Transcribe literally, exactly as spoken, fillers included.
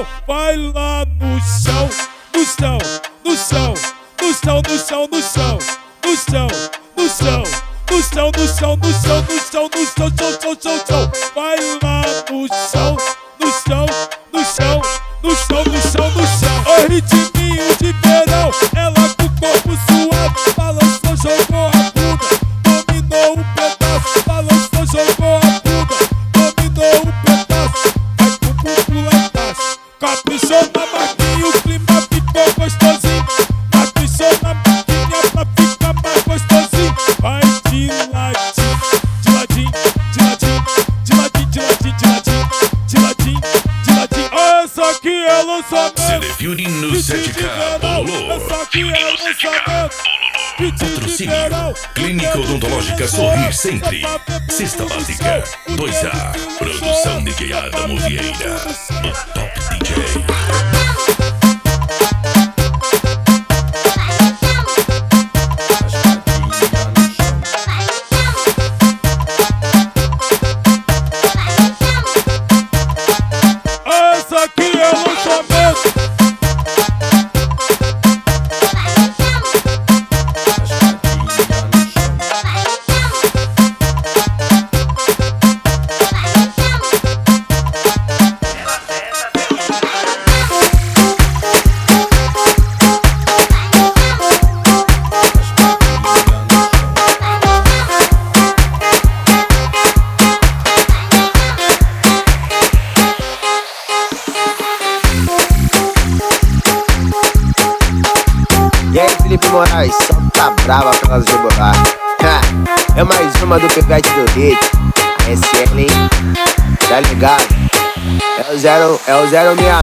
chão, vai lá no chão, no chão, no chão, no chão, no chão, no chão, no chão, no chão, no chão, no chão, no chão, no chão, no chão, chão, chão, chão, chão, vai lá no chão, no chão, no chão, no chão, no chão, no chão. O ritminho de verão, ela com o corpo suave, balançou, jogou a bunda, dominou um pedaço, balançou, jogou a bunda, dominou um pedaço, vai com o pulo lá embaixo, caprichou na marquinha, o clima ficou gostosinho, caprichou na marquinha pra ficar mais gostosinho, vai de ladinho, de ladinho, de ladinho, de ladinho, de ladinho, de ladinho, de ladinho, de ladinho. Essa aqui é lançamento. Selefune no sete K Bololô. Essa aqui é lançamento. Patrocínio Clínica Odontológica Sorrir Sempre. Cesta Básica dois A. Produção D J Adamo Vieira. O Top D J. Essa aqui é lançamento. E aí, Felipe Moraes, só tá brava pelas rebolar. É mais uma do Pivete do Hit. S L, hein? Tá ligado? É o zero, é o zero seis